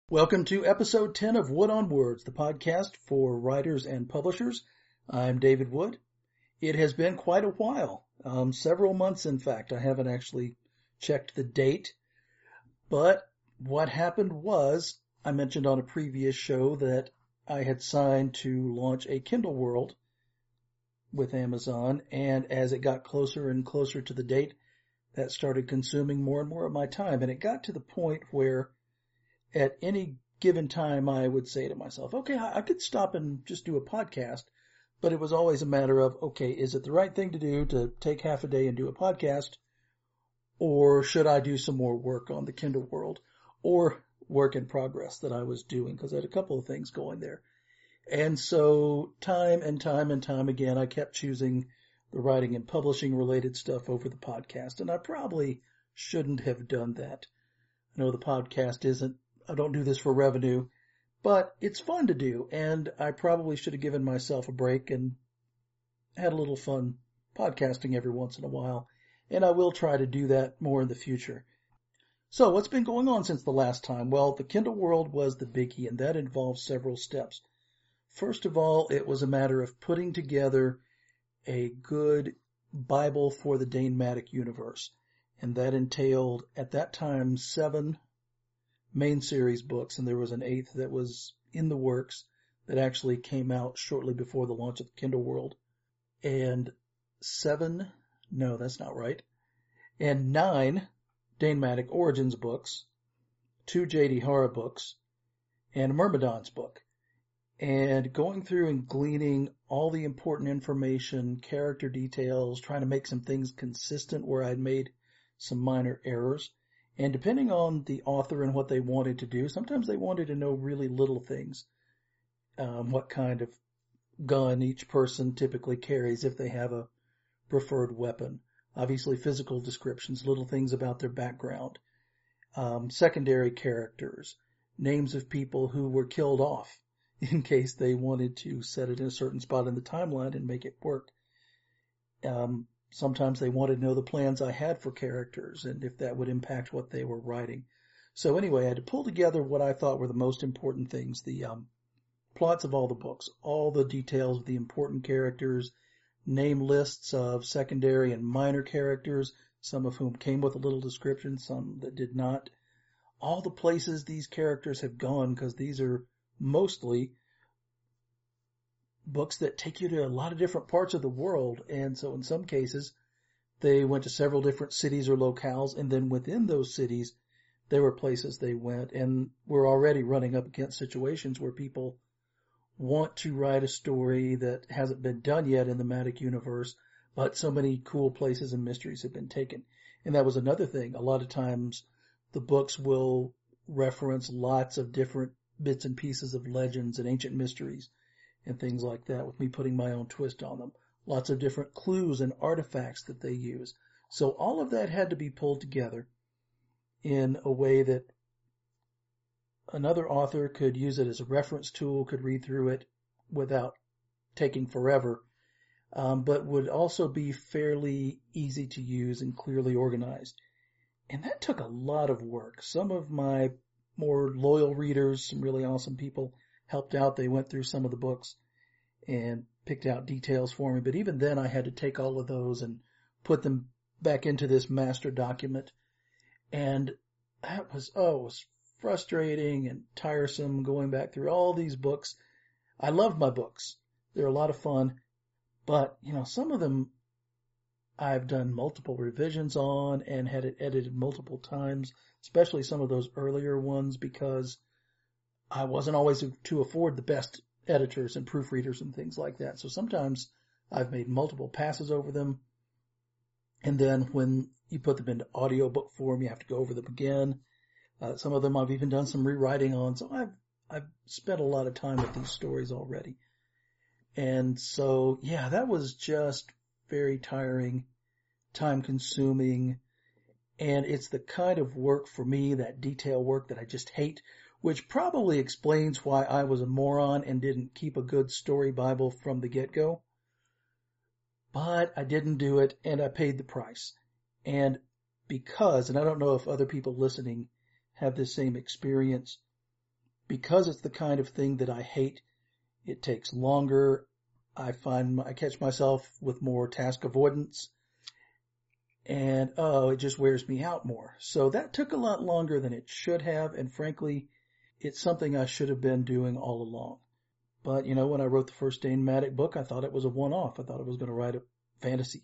Welcome to episode 10 of Wood on Words, the podcast for writers and publishers. I'm David Wood. It has been quite a while, several months in fact. I haven't actually checked the date, but what happened was I mentioned on a previous show that I had signed to launch a Kindle World with Amazon, and as it got closer and closer to the date, that started consuming more and more of my time, and it got to the point where at any given time, I would say to myself, okay, I could stop and just do a podcast, but it was always a matter of, okay, is it the right thing to do to take half a day and do a podcast, or should I do some more work on the Kindle World, or work in progress that I was doing, because I had a couple of things going there. And so time and time again, I kept choosing the writing and publishing related stuff over the podcast, and I probably shouldn't have done that. I know the podcast I don't do this for revenue, but it's fun to do, and I probably should have given myself a break and had a little fun podcasting every once in a while, and I will try to do that more in the future. So what's been going on since the last time? Well, the Kindle World was the biggie, and that involved several steps. First of all, it was a matter of putting together a good Bible for the Danematic universe, and that entailed, at that time, 7 main series books, and there was an 8th that was in the works that actually came out shortly before the launch of the Kindle World. And 9 Danematic Origins books, 2 J.D. Horror books, and a Myrmidon's book. And going through and gleaning all the important information, character details, trying to make some things consistent where I'd made some minor errors. And depending on the author and what they wanted to do, sometimes they wanted to know really little things. What kind of gun each person typically carries if they have a preferred weapon. Obviously physical descriptions, little things about their background. Secondary characters, names of people who were killed off in case they wanted to set it in a certain spot in the timeline and make it work. Sometimes they wanted to know the plans I had for characters and if that would impact what they were writing. So anyway, I had to pull together what I thought were the most important things, the plots of all the books, all the details of the important characters, name lists of secondary and minor characters, some of whom came with a little description, some that did not, all the places these characters have gone, because these are mostly books that take you to a lot of different parts of the world, and so in some cases they went to several different cities or locales, and then within those cities there were places they went, and we're already running up against situations where people want to write a story that hasn't been done yet in the Matic universe, but so many cool places and mysteries have been taken. And that was another thing. A lot of times the books will reference lots of different bits and pieces of legends and ancient mysteries and things like that, with me putting my own twist on them. Lots of different clues and artifacts that they use. So all of that had to be pulled together in a way that another author could use it as a reference tool, could read through it without taking forever, but would also be fairly easy to use and clearly organized. And that took a lot of work. Some of my more loyal readers, some really awesome people, helped out. They went through some of the books and picked out details for me. But even then, I had to take all of those and put them back into this master document. And that was, it was frustrating and tiresome going back through all these books. I love my books. They're a lot of fun. But, some of them I've done multiple revisions on and had it edited multiple times, especially some of those earlier ones, because I wasn't always to afford the best editors and proofreaders and things like that. So sometimes I've made multiple passes over them. And then when you put them into audiobook form, you have to go over them again. Some of them I've even done some rewriting on. So I've spent a lot of time with these stories already. And so, yeah, that was just very tiring, time consuming. And it's the kind of work for me, that detail work, that I just hate, which probably explains why I was a moron and didn't keep a good story Bible from the get-go. But I didn't do it, and I paid the price. And because, and I don't know if other people listening have the same experience, because it's the kind of thing that I hate, it takes longer. I catch myself with more task avoidance, and it just wears me out more. So that took a lot longer than it should have, and frankly, it's something I should have been doing all along. But, when I wrote the first Dane Mattock book, I thought it was a one-off. I thought I was going to write a fantasy.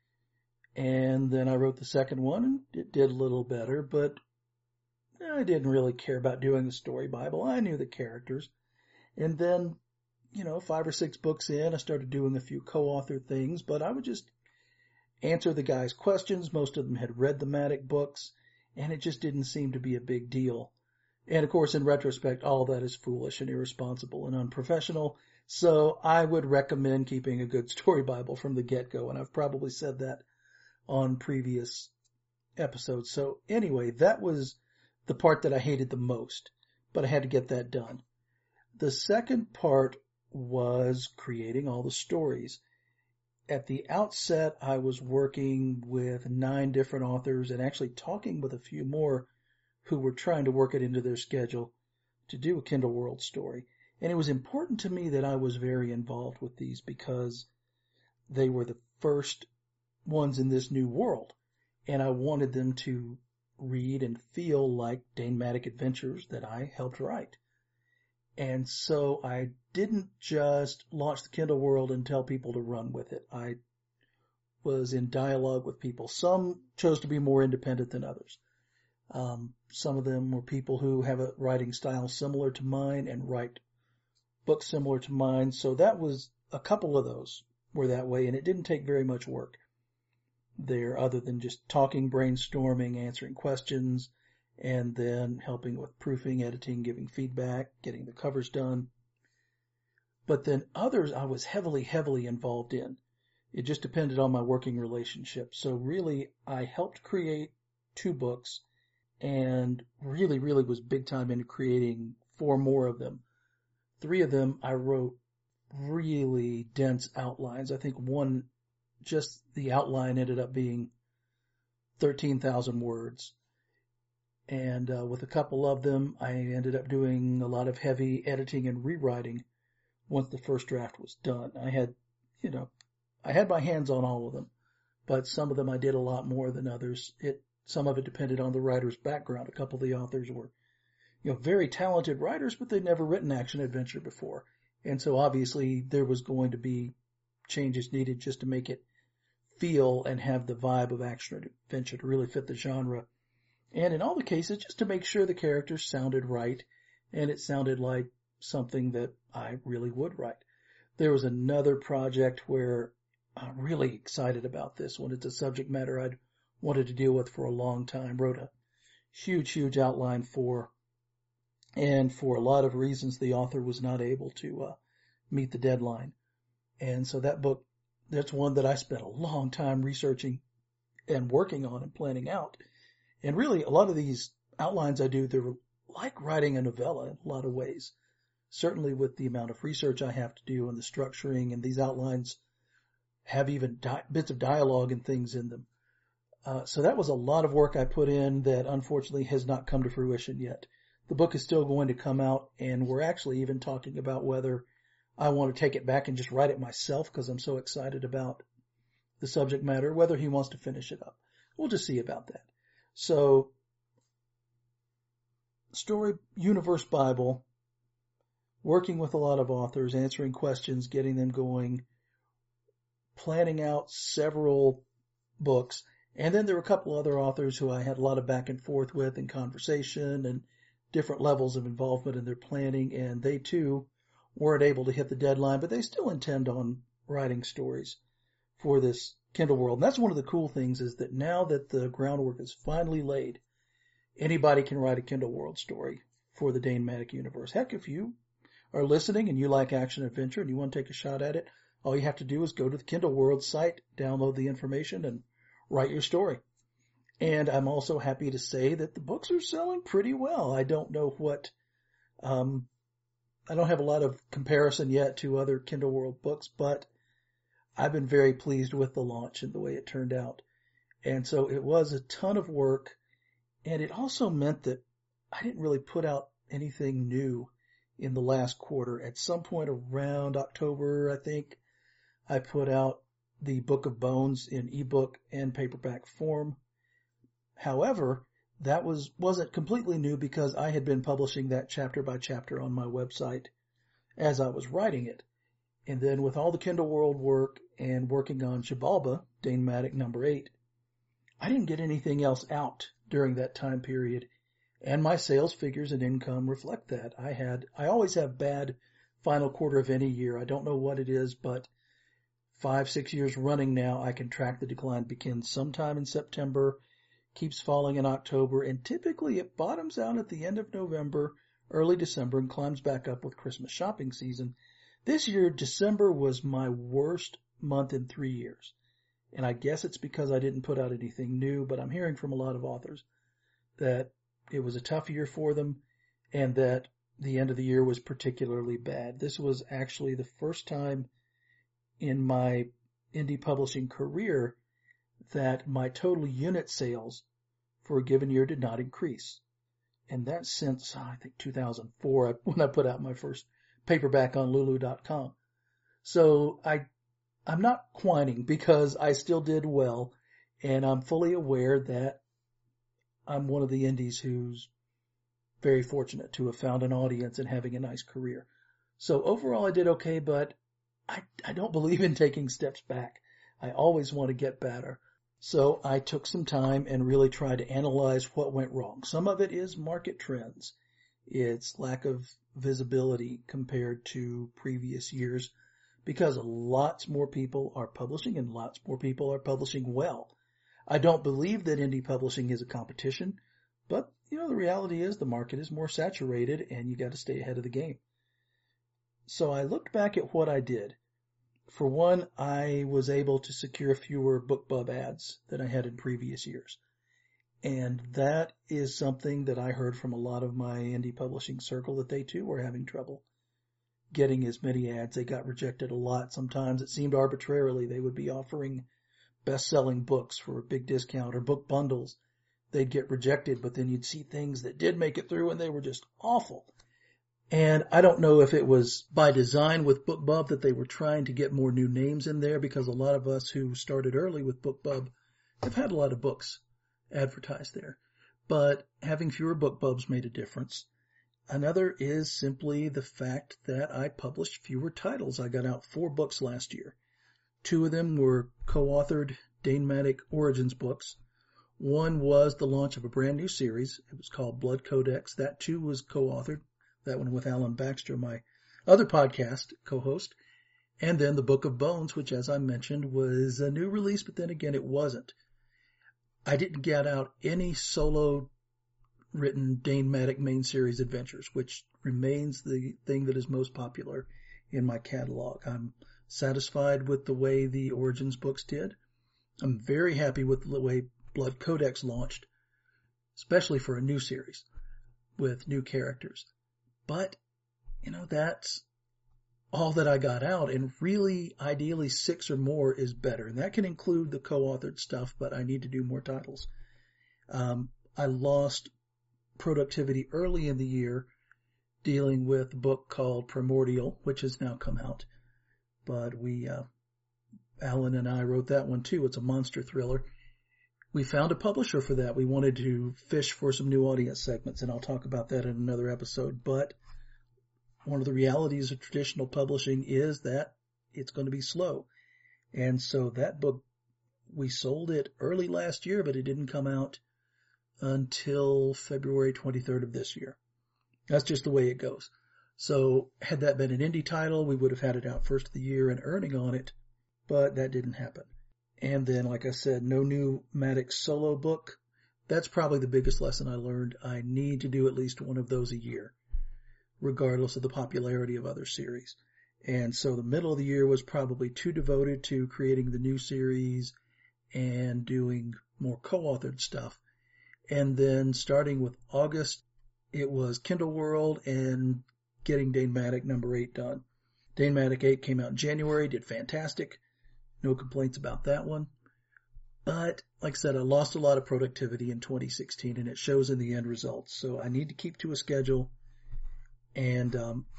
And then I wrote the second one, and it did a little better, but I didn't really care about doing the story Bible. I knew the characters. And then, 5 or 6 books in, I started doing a few co-author things, but I would just answer the guys' questions. Most of them had read the Mattock books, and it just didn't seem to be a big deal. And of course, in retrospect, all that is foolish and irresponsible and unprofessional. So I would recommend keeping a good story Bible from the get-go. And I've probably said that on previous episodes. So anyway, that was the part that I hated the most, but I had to get that done. The second part was creating all the stories. At the outset, I was working with 9 different authors and actually talking with a few more who were trying to work it into their schedule to do a Kindle World story. And it was important to me that I was very involved with these because they were the first ones in this new world. And I wanted them to read and feel like Dane Mattock adventures that I helped write. And so I didn't just launch the Kindle World and tell people to run with it. I was in dialogue with people. Some chose to be more independent than others. Some of them were people who have a writing style similar to mine and write books similar to mine. So that was a couple of those were that way, and it didn't take very much work there other than just talking, brainstorming, answering questions, and then helping with proofing, editing, giving feedback, getting the covers done. But then others I was heavily, heavily involved in. It just depended on my working relationship. So really, I helped create 2 books and really, really was big time into creating 4 more of them. 3 of them I wrote really dense outlines. I think one, just the outline ended up being 13,000 words. And with a couple of them, I ended up doing a lot of heavy editing and rewriting once the first draft was done. I had my hands on all of them, but some of them I did a lot more than others. Some of it depended on the writer's background. A couple of the authors were, very talented writers, but they'd never written action adventure before. And so obviously there was going to be changes needed just to make it feel and have the vibe of action adventure to really fit the genre. And in all the cases, just to make sure the characters sounded right and it sounded like something that I really would write. There was another project where I'm really excited about this one. It's a subject matter I'd wanted to deal with for a long time. Wrote a huge, huge outline for, and for a lot of reasons, the author was not able to meet the deadline. And so that book, that's one that I spent a long time researching and working on and planning out. And really, a lot of these outlines I do, they're like writing a novella in a lot of ways. Certainly with the amount of research I have to do and the structuring, and these outlines have even bits of dialogue and things in them. So that was a lot of work I put in that unfortunately has not come to fruition yet. The book is still going to come out, and we're actually even talking about whether I want to take it back and just write it myself because I'm so excited about the subject matter, whether he wants to finish it up. We'll just see about that. So, Story Universe Bible, working with a lot of authors, answering questions, getting them going, planning out several books. And then there were a couple other authors who I had a lot of back and forth with in conversation and different levels of involvement in their planning. And they too weren't able to hit the deadline, but they still intend on writing stories for this Kindle World. And that's one of the cool things is that now that the groundwork is finally laid, anybody can write a Kindle World story for the Dane Mattock universe. Heck, if you are listening and you like action adventure and you want to take a shot at it, all you have to do is go to the Kindle World site, download the information, and write your story. And I'm also happy to say that the books are selling pretty well. I don't know what, I don't have a lot of comparison yet to other Kindle World books, but I've been very pleased with the launch and the way it turned out. And so it was a ton of work, and it also meant that I didn't really put out anything new in the last quarter. At some point around October, I think, I put out the Book of Bones in ebook and paperback form. However, that wasn't completely new because I had been publishing that chapter by chapter on my website as I was writing it. And then with all the Kindle World work and working on Xibalba, Danematic number 8, I didn't get anything else out during that time period. And my sales figures and income reflect that. I always have bad final quarter of any year. I don't know what it is, but 5-6 years running now, I can track the decline. Begins sometime in September, keeps falling in October, and typically it bottoms out at the end of November, early December, and climbs back up with Christmas shopping season. This year, December was my worst month in 3 years. And I guess it's because I didn't put out anything new, but I'm hearing from a lot of authors that it was a tough year for them and that the end of the year was particularly bad. This was actually the first time in my indie publishing career that my total unit sales for a given year did not increase. And that's since, I think, 2004 when I put out my first paperback on Lulu.com. So I'm not whining because I still did well, and I'm fully aware that I'm one of the indies who's very fortunate to have found an audience and having a nice career. So overall I did okay, but I don't believe in taking steps back. I always want to get better. So I took some time and really tried to analyze what went wrong. Some of it is market trends. It's lack of visibility compared to previous years because lots more people are publishing and lots more people are publishing well. I don't believe that indie publishing is a competition, but the reality is the market is more saturated and you got to stay ahead of the game. So I looked back at what I did. For one, I was able to secure fewer BookBub ads than I had in previous years. And that is something that I heard from a lot of my indie publishing circle that they too were having trouble getting as many ads. They got rejected a lot. Sometimes it seemed arbitrarily. They would be offering best-selling books for a big discount or book bundles. They'd get rejected, but then you'd see things that did make it through and they were just awful. And I don't know if it was by design with BookBub that they were trying to get more new names in there, because a lot of us who started early with BookBub have had a lot of books advertised there. But having fewer BookBubs made a difference. Another is simply the fact that I published fewer titles. I got out 4 books last year. 2 of them were co-authored Danematic Origins books. One was the launch of a brand new series. It was called Blood Codex. That too was co-authored. That one with Alan Baxter, my other podcast co-host. And then the Book of Bones, which, as I mentioned, was a new release, but then again, it wasn't. I didn't get out any solo written Danematic main series adventures, which remains the thing that is most popular in my catalog. I'm satisfied with the way the Origins books did. I'm very happy with the way Blood Codex launched, especially for a new series with new characters. But, that's all that I got out, and really, ideally, 6 or more is better. And that can include the co-authored stuff, but I need to do more titles. I lost productivity early in the year dealing with a book called Primordial, which has now come out. But Alan and I wrote that one too. It's a monster thriller. We found a publisher for that. We wanted to fish for some new audience segments, and I'll talk about that in another episode. But one of the realities of traditional publishing is that it's going to be slow. And so that book, we sold it early last year, but it didn't come out until February 23rd of this year. That's just the way it goes. So had that been an indie title, we would have had it out first of the year and earning on it, but that didn't happen. And then, like I said, no new Maddox solo book. That's probably the biggest lesson I learned. I need to do at least one of those a year, regardless of the popularity of other series. And so the middle of the year was probably too devoted to creating the new series and doing more co-authored stuff. And then starting with August, it was Kindle World and getting Danematic number 8 done. Danematic 8 came out in January, did fantastic. No complaints about that one. But, like I said, I lost a lot of productivity in 2016, and it shows in the end results. So I need to keep to a schedule And,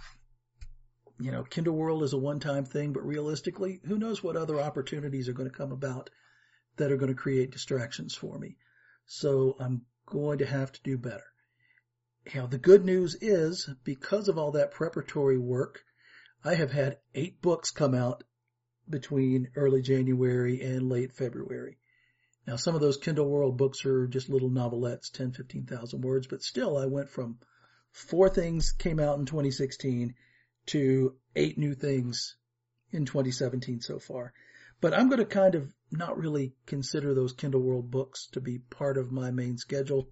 Kindle World is a one-time thing, but realistically, who knows what other opportunities are going to come about that are going to create distractions for me. So I'm going to have to do better. The good news is, because of all that preparatory work, I have had 8 books come out between early January and late February. Now, some of those Kindle World books are just little novelettes, 10, 15,000 words, but still I went from 4 things came out in 2016 to 8 new things in 2017 so far. But I'm going to kind of not really consider those Kindle World books to be part of my main schedule.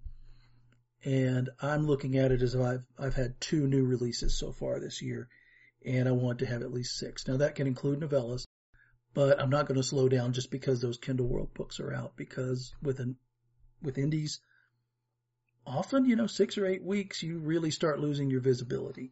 And I'm looking at it as I've had 2 new releases so far this year, and I want to have at least 6. Now that can include novellas, but I'm not going to slow down just because those Kindle World books are out, because with indies, often, 6 or 8 weeks, you really start losing your visibility.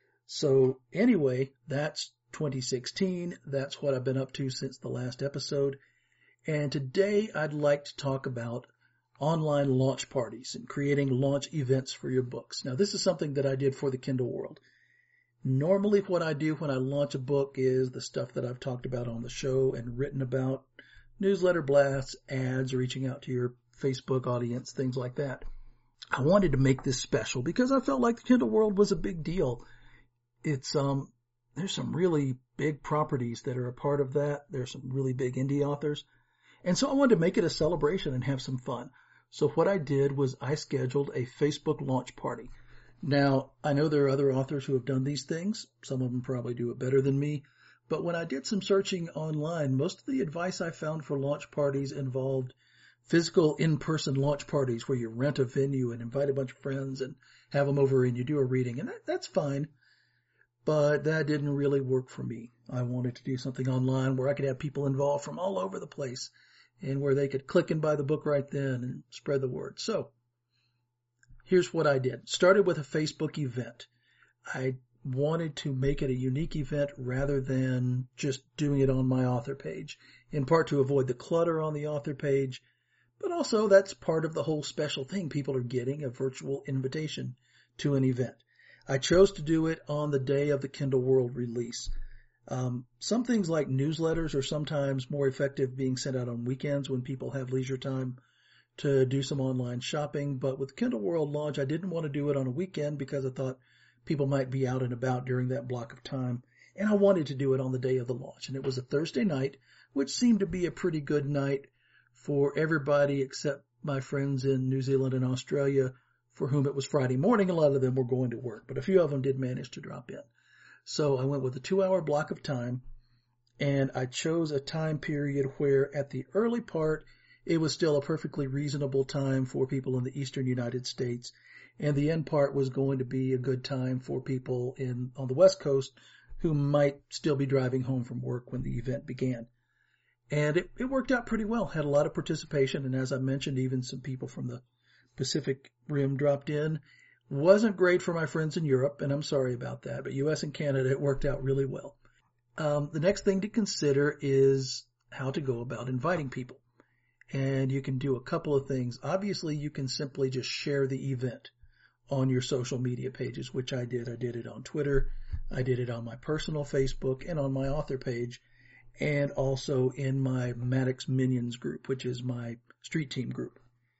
So anyway, that's 2016. That's what I've been up to since the last episode. And today I'd like to talk about online launch parties and creating launch events for your books. Now, this is something that I did for the Kindle World. Normally what I do when I launch a book is the stuff that I've talked about on the show and written about, newsletter blasts, ads, reaching out to your Facebook audience, things like that. I wanted to make this special because I felt like the Kindle World was a big deal. It's, there's some really big properties that are a part of that. There's some really big indie authors. And so I wanted to make it a celebration and have some fun. So what I did was I scheduled a Facebook launch party. Now, I know there are other authors who have done these things. Some of them probably do it better than me. But when I did some searching online, most of the advice I found for launch parties involved physical in-person launch parties where you rent a venue and invite a bunch of friends and have them over and you do a reading. And that's fine. But that didn't really work for me. I wanted to do something online where I could have people involved from all over the place and where they could click and buy the book right then and spread the word. So here's what I did. Started with a Facebook event. I wanted to make it a unique event rather than just doing it on my author page, in part to avoid the clutter on the author page, but also that's part of the whole special thing. People are getting a virtual invitation to an event. I chose to do it on the day of the Kindle World release. Some things like newsletters are sometimes more effective being sent out on weekends when people have leisure time to do some online shopping. But with Kindle World launch, I didn't want to do it on a weekend because I thought people might be out and about during that block of time. And I wanted to do it on the day of the launch. And it was a Thursday night, which seemed to be a pretty good night for everybody except my friends in New Zealand and Australia, for whom it was Friday morning. A lot of them were going to work, but a few of them did manage to drop in. So I went with a 2-hour block of time, and I chose a time period where at the early part, it was still a perfectly reasonable time for people in the eastern United States, and the end part was going to be a good time for people on the West Coast who might still be driving home from work when the event began. And it worked out pretty well, had a lot of participation, and as I mentioned, even some people from the Pacific Rim dropped in. Wasn't great for my friends in Europe, and I'm sorry about that, but US and Canada, it worked out really well. The next thing to consider is how to go about inviting people. And you can do a couple of things. Obviously, you can simply just share the event on your social media pages, which I did. I did it on Twitter. I did it on my personal Facebook and on my author page, and also in my Maddox Minions group, which is my street team group.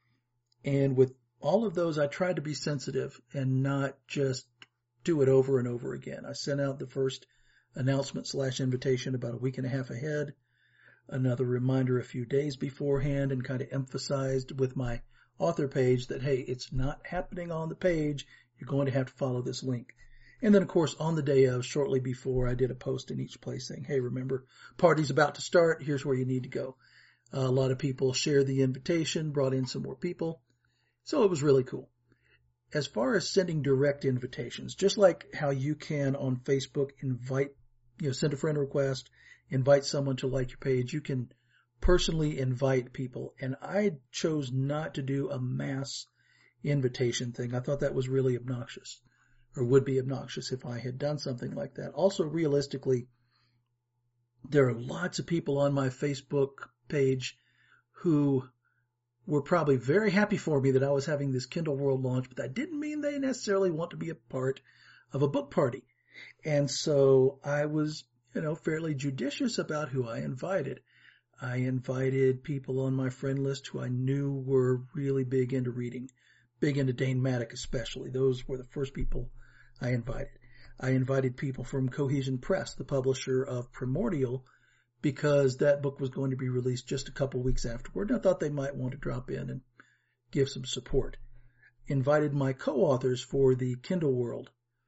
And with all of those, I tried to be sensitive and not just do it over and over again. I sent out the first announcement/invitation about a week and a half ahead, another reminder a few days beforehand, and kind of emphasized with my author page that, hey, it's not happening on the page. You're going to have to follow this link. And then, of course, on the day of, shortly before, I did a post in each place saying, hey, remember, party's about to start. Here's where you need to go. A lot of people shared the invitation, brought in some more people. So it was really cool. As far as sending direct invitations, just like how you can on Facebook send a friend request, invite someone to like your page, you can personally invite people. And I chose not to do a mass invitation thing. I thought that was really obnoxious, or would be obnoxious if I had done something like that. Also, realistically, there are lots of people on my Facebook page who were probably very happy for me that I was having this Kindle World launch, but that didn't mean they necessarily want to be a part of a book party. And so I was, fairly judicious about who I invited. I invited people on my friend list who I knew were really big into reading, big into Dane Maddock especially. Those were the first people I invited. I invited people from Cohesion Press, the publisher of Primordial, because that book was going to be released just a couple weeks afterward, and I thought they might want to drop in and give some support. Invited my co-authors for the Kindle World,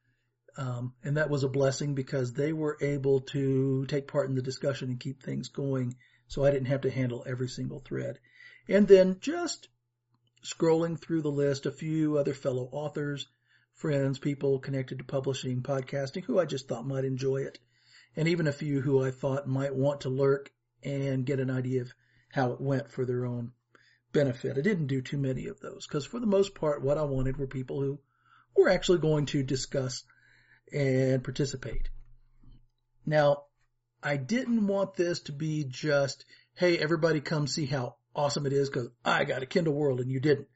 and that was a blessing because they were able to take part in the discussion and keep things going, so I didn't have to handle every single thread. And then just scrolling through the list, a few other fellow authors, friends, people connected to publishing, podcasting, who I just thought might enjoy it, and even a few who I thought might want to lurk and get an idea of how it went for their own benefit. I didn't do too many of those because for the most part what I wanted were people who were actually going to discuss and participate. Now, I didn't want this to be just, hey, everybody come see how awesome it is because I got a Kindle World and you didn't.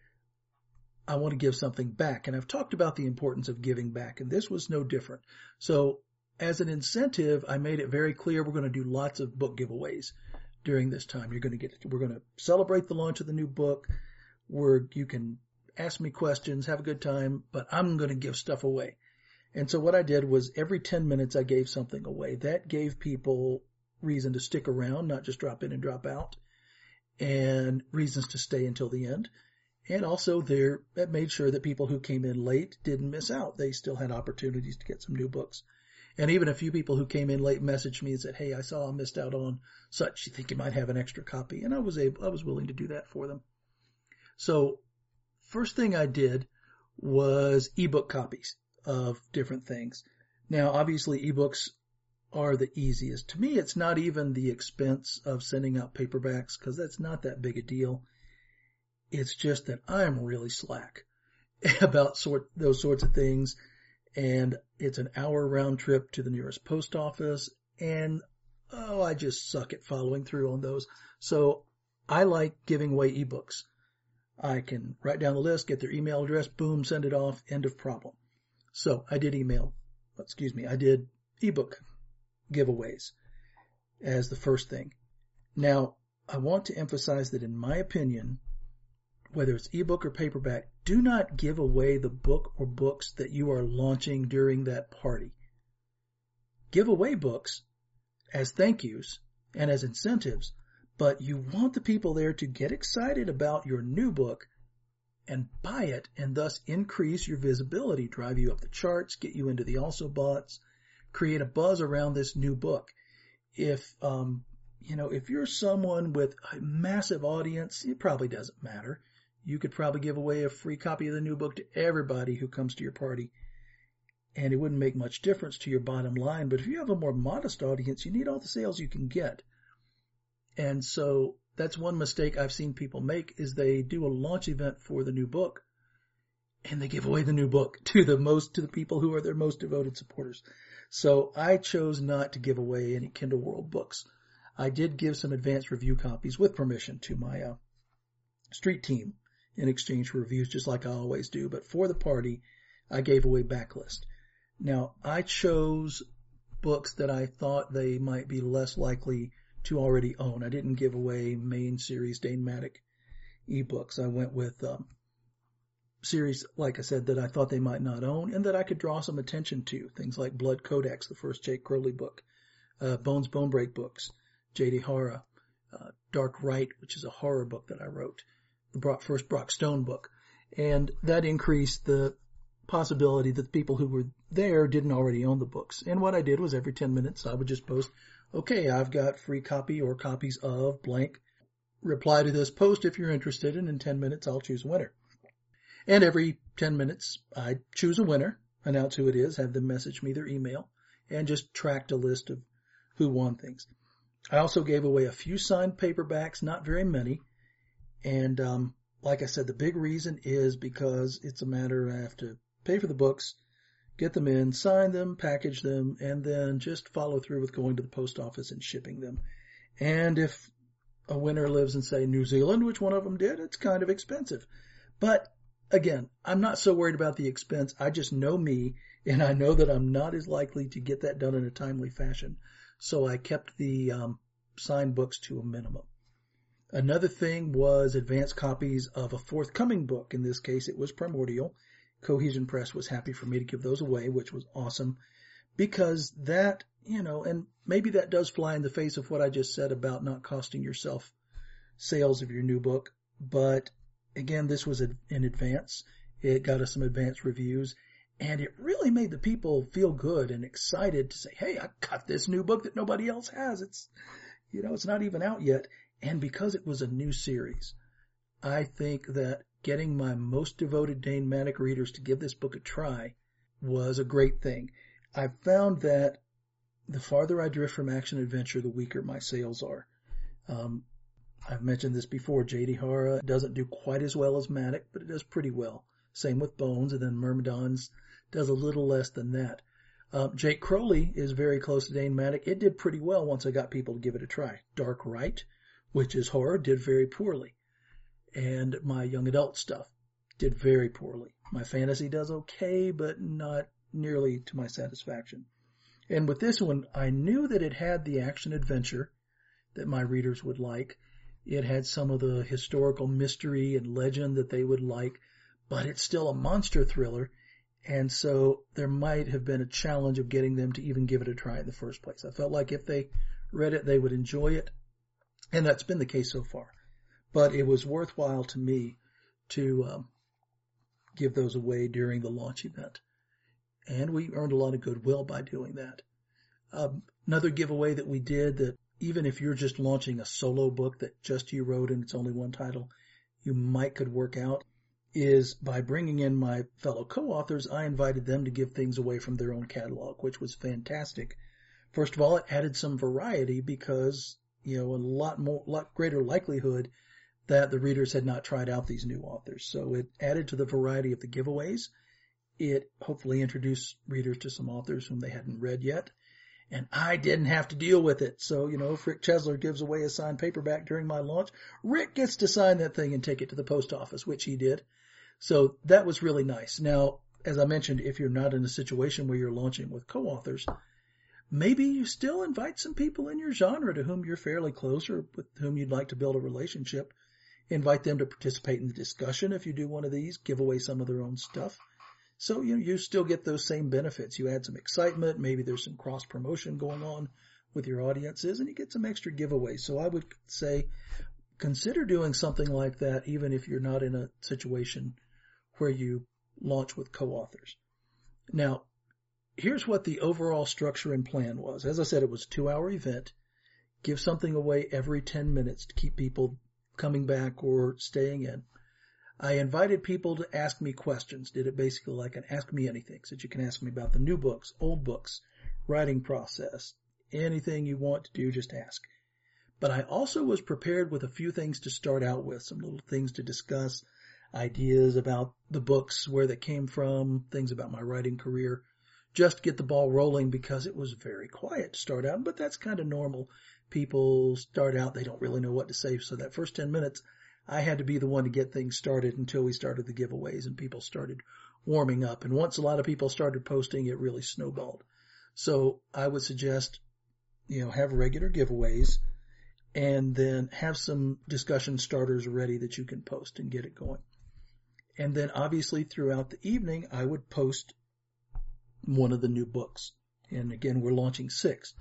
I want to give something back. And I've talked about the importance of giving back, and this was no different. So as an incentive, I made it very clear we're going to do lots of book giveaways during this time. We're going to celebrate the launch of the new book where you can ask me questions, have a good time, but I'm going to give stuff away. And so what I did was every 10 minutes I gave something away. That gave people reason to stick around, not just drop in and drop out, and reasons to stay until the end. And also that made sure that people who came in late didn't miss out. They still had opportunities to get some new books. And even a few people who came in late messaged me and said, hey, I saw I missed out on such. You think you might have an extra copy? And I was willing to do that for them. So first thing I did was ebook copies of different things. Now, obviously, ebooks are the easiest. To me, it's not even the expense of sending out paperbacks because that's not that big a deal. It's just that I'm really slack about those sorts of things. And it's an hour round trip to the nearest post office. And, I just suck at following through on those. So I like giving away ebooks. I can write down the list, get their email address, boom, send it off, end of problem. So I did ebook giveaways as the first thing. Now, I want to emphasize that in my opinion, whether it's ebook or paperback, do not give away the book or books that you are launching during that party. Give away books as thank yous and as incentives, but you want the people there to get excited about your new book and buy it and thus increase your visibility, drive you up the charts, get you into the also bots, create a buzz around this new book. If you're someone with a massive audience, it probably doesn't matter. You could probably give away a free copy of the new book to everybody who comes to your party, and it wouldn't make much difference to your bottom line. But if you have a more modest audience, you need all the sales you can get. And so that's one mistake I've seen people make is they do a launch event for the new book and they give away the new book to the people who are their most devoted supporters. So I chose not to give away any Kindle World books. I did give some advanced review copies with permission to my street team in exchange for reviews, just like I always do. But for the party, I gave away backlist. Now, I chose books that I thought they might be less likely to already own. I didn't give away main series Dane Maddock ebooks. I went with series, like I said, that I thought they might not own and that I could draw some attention to. Things like Blood Codex, the first Jake Crowley book, Bones Bonebreak books, J.D. Hara, Dark Right, which is a horror book that I wrote, the first Brock Stone book. And that increased the possibility that the people who were there didn't already own the books. And what I did was every 10 minutes I would just post, okay, I've got free copy or copies of blank. Reply to this post if you're interested, and in 10 minutes I'll choose a winner. And every 10 minutes I choose a winner, announce who it is, have them message me their email, and just tracked a list of who won things. I also gave away a few signed paperbacks, not very many. And like I said, the big reason is because it's a matter I have to pay for the books, get them in, sign them, package them, and then just follow through with going to the post office and shipping them. And if a winner lives in, say, New Zealand, which one of them did, it's kind of expensive. But again, I'm not so worried about the expense. I just know me, and I know that I'm not as likely to get that done in a timely fashion. So I kept the signed books to a minimum. Another thing was advance copies of a forthcoming book. In this case, it was Primordial. Cohesion Press was happy for me to give those away, which was awesome, because that, and maybe that does fly in the face of what I just said about not costing yourself sales of your new book. But again, this was in advance. It got us some advance reviews, and it really made the people feel good and excited to say, hey, I got this new book that nobody else has. It's not even out yet. And because it was a new series, I think that getting my most devoted Dane Manic readers to give this book a try was a great thing. I found that the farther I drift from action adventure, the weaker my sales are. I've mentioned this before. J.D. Hara doesn't do quite as well as Manic, but it does pretty well. Same with Bones, and then Myrmidons does a little less than that. Jake Crowley is very close to Dane Manic. It did pretty well once I got people to give it a try. Dark Right, which is horror, did very poorly. And my young adult stuff did very poorly. My fantasy does okay, but not nearly to my satisfaction. And with this one, I knew that it had the action adventure that my readers would like. It had some of the historical mystery and legend that they would like, but it's still a monster thriller. And so there might have been a challenge of getting them to even give it a try in the first place. I felt like if they read it, they would enjoy it. And that's been the case so far. But it was worthwhile to me to give those away during the launch event. And we earned a lot of goodwill by doing that. Another giveaway that we did, that even if you're just launching a solo book that just you wrote and it's only one title, you might could work out, is by bringing in my fellow co-authors, I invited them to give things away from their own catalog, which was fantastic. First of all, it added some variety because a lot greater likelihood that the readers had not tried out these new authors. So it added to the variety of the giveaways. It hopefully introduced readers to some authors whom they hadn't read yet. And I didn't have to deal with it. So, if Rick Chesler gives away a signed paperback during my launch, Rick gets to sign that thing and take it to the post office, which he did. So that was really nice. Now, as I mentioned, if you're not in a situation where you're launching with co-authors, maybe you still invite some people in your genre to whom you're fairly close or with whom you'd like to build a relationship. Invite them to participate in the discussion if you do one of these, give away some of their own stuff. So, you still get those same benefits. You add some excitement, maybe there's some cross-promotion going on with your audiences, and you get some extra giveaways. So I would say consider doing something like that even if you're not in a situation where you launch with co-authors. Now, here's what the overall structure and plan was. As I said, it was a 2-hour event. Give something away every 10 minutes to keep people coming back or staying in. I invited people to ask me questions. Did it basically like an Ask Me Anything, so that you can ask me about the new books, old books, writing process, anything you want to do, just ask. But I also was prepared with a few things to start out with, some little things to discuss, ideas about the books, where they came from, things about my writing career, just to get the ball rolling because it was very quiet to start out, but that's kind of normal. People start out, they don't really know what to say, so that first 10 minutes, I had to be the one to get things started until we started the giveaways and people started warming up. And once a lot of people started posting, it really snowballed. So I would suggest, have regular giveaways and then have some discussion starters ready that you can post and get it going. And then obviously throughout the evening, I would post one of the new books. And again, we're launching 6.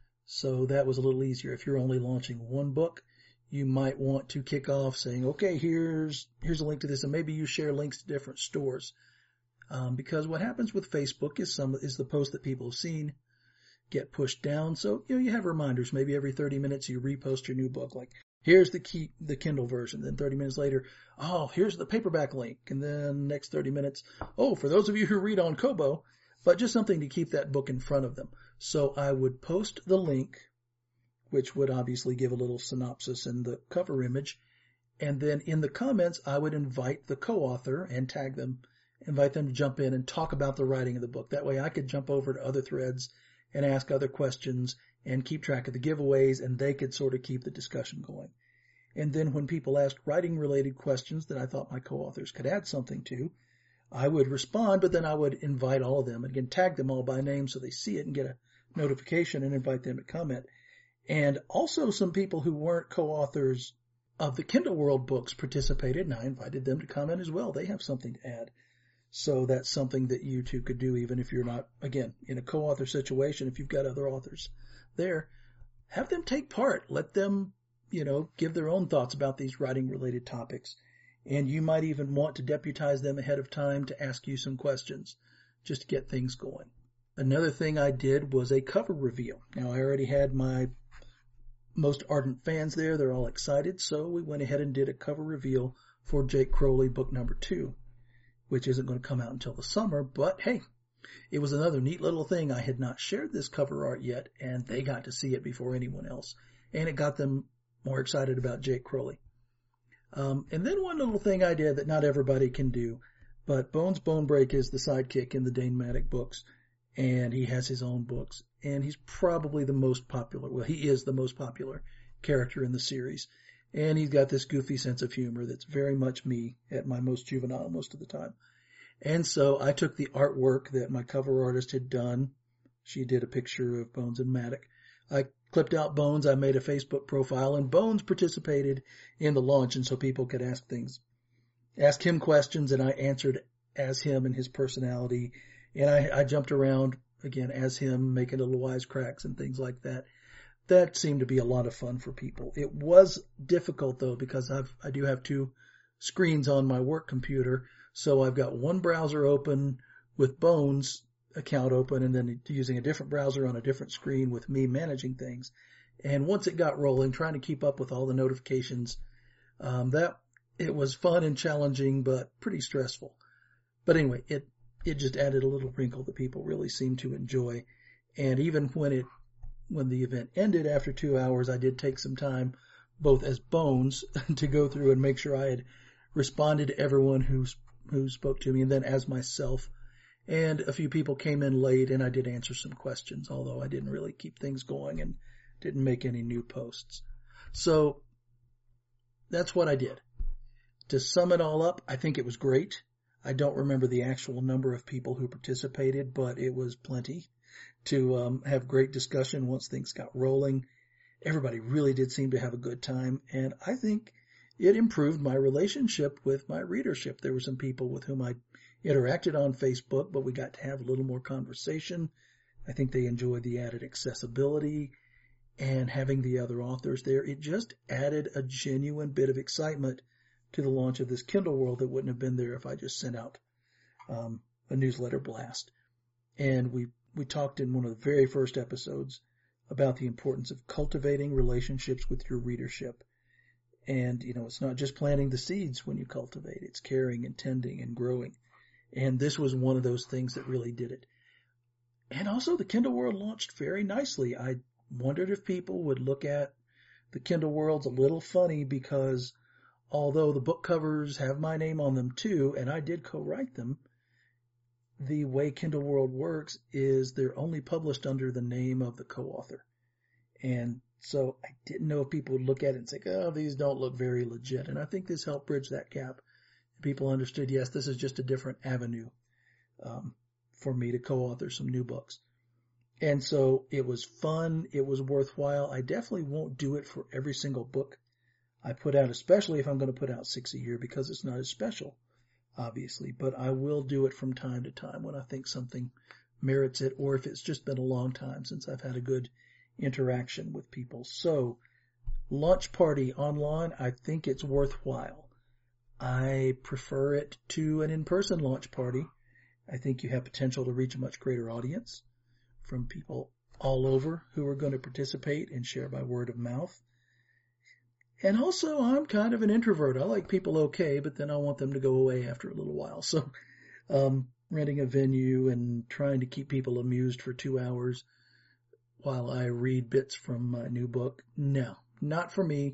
So that was a little easier. If you're only launching one book, you might want to kick off saying, okay, here's a link to this, and maybe you share links to different stores. Because what happens with Facebook is the post that people have seen get pushed down. So, you have reminders. Maybe every 30 minutes you repost your new book, like, here's the Kindle version. Then 30 minutes later, here's the paperback link. And then next 30 minutes, for those of you who read on Kobo, but just something to keep that book in front of them. So I would post the link, which would obviously give a little synopsis in the cover image. And then in the comments, I would invite the co-author and tag them, invite them to jump in and talk about the writing of the book. That way I could jump over to other threads and ask other questions and keep track of the giveaways, and they could sort of keep the discussion going. And then when people asked writing related questions that I thought my co-authors could add something to, I would respond, but then I would invite all of them, again, tag them all by name so they see it and get a notification and invite them to comment. And also some people who weren't co-authors of the Kindle World books participated, and I invited them to comment as well. They have something to add. So that's something that you too could do, even if you're not, again, in a co-author situation. If you've got other authors there, have them take part. Let them, give their own thoughts about these writing related topics. And you might even want to deputize them ahead of time to ask you some questions just to get things going. Another thing I did was a cover reveal. Now, I already had my most ardent fans there. They're all excited. So we went ahead and did a cover reveal for Jake Crowley book number 2, which isn't going to come out until the summer. But hey, it was another neat little thing. I had not shared this cover art yet, and they got to see it before anyone else. And it got them more excited about Jake Crowley. And then one little thing I did that not everybody can do, but Bones Bonebreak is the sidekick in the Dane Maddock books, and he has his own books, and he's probably the most popular, well, he is the most popular character in the series, and he's got this goofy sense of humor that's very much me at my most juvenile most of the time. And so I took the artwork that my cover artist had done. She did a picture of Bones and Maddock. I clipped out Bones, I made a Facebook profile, and Bones participated in the launch, and so people could ask him questions, and I answered as him and his personality, and I jumped around, again, as him, making little wisecracks and things like that. That seemed to be a lot of fun for people. It was difficult, though, because I do have 2 screens on my work computer, so I've got one browser open with Bones' account open, and then using a different browser on a different screen with me managing things. And once it got rolling, trying to keep up with all the notifications, it was fun and challenging, but pretty stressful. But anyway, it just added a little wrinkle that people really seemed to enjoy. And even when the event ended after 2 hours, I did take some time, both as Bones, to go through and make sure I had responded to everyone who spoke to me, and then as myself. And a few people came in late, and I did answer some questions, although I didn't really keep things going and didn't make any new posts. So that's what I did. To sum it all up, I think it was great. I don't remember the actual number of people who participated, but it was plenty to have great discussion once things got rolling. Everybody really did seem to have a good time, and I think it improved my relationship with my readership. There were some people with whom I interacted on Facebook, but we got to have a little more conversation. I think they enjoyed the added accessibility and having the other authors there. It just added a genuine bit of excitement to the launch of this Kindle World that wouldn't have been there if I just sent out a newsletter blast. And we talked in one of the very first episodes about the importance of cultivating relationships with your readership. And, it's not just planting the seeds when you cultivate. It's caring and tending and growing. And this was one of those things that really did it. And also the Kindle World launched very nicely. I wondered if people would look at the Kindle Worlds a little funny because although the book covers have my name on them too, and I did co-write them, the way Kindle World works is they're only published under the name of the co-author. And so I didn't know if people would look at it and say, oh, these don't look very legit. And I think this helped bridge that gap. People understood, yes, this is just a different avenue for me to co-author some new books. And so it was fun. It was worthwhile. I definitely won't do it for every single book I put out, especially if I'm going to put out 6 a year, because it's not as special, obviously. But I will do it from time to time when I think something merits it, or if it's just been a long time since I've had a good interaction with people. So launch party online, I think it's worthwhile. I prefer it to an in-person launch party. I think you have potential to reach a much greater audience from people all over who are going to participate and share by word of mouth. And also, I'm kind of an introvert. I like people okay, but then I want them to go away after a little while. So renting a venue and trying to keep people amused for 2 hours while I read bits from my new book, no, not for me.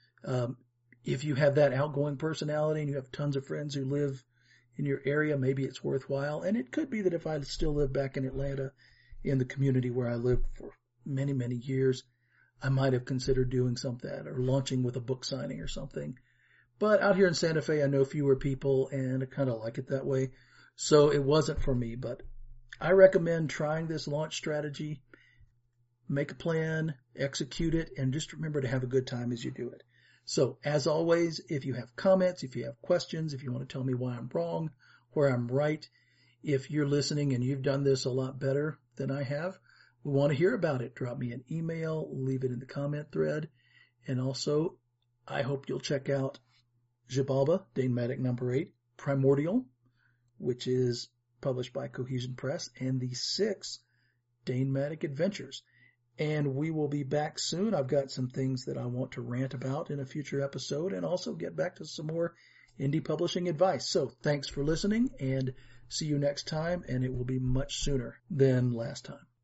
If you have that outgoing personality and you have tons of friends who live in your area, maybe it's worthwhile. And it could be that if I still live back in Atlanta, in the community where I lived for many, many years, I might have considered doing something or launching with a book signing or something. But out here in Santa Fe, I know fewer people and I kind of like it that way. So it wasn't for me, but I recommend trying this launch strategy. Make a plan, execute it, and just remember to have a good time as you do it. So as always, if you have comments, if you have questions, if you want to tell me why I'm wrong, where I'm right, if you're listening and you've done this a lot better than I have, we want to hear about it. Drop me an email, leave it in the comment thread. And also, I hope you'll check out Xibalba, Danematic number 8, Primordial, which is published by Cohesion Press, and the 6 Danematic Adventures. And we will be back soon. I've got some things that I want to rant about in a future episode and also get back to some more indie publishing advice. So thanks for listening and see you next time. And it will be much sooner than last time.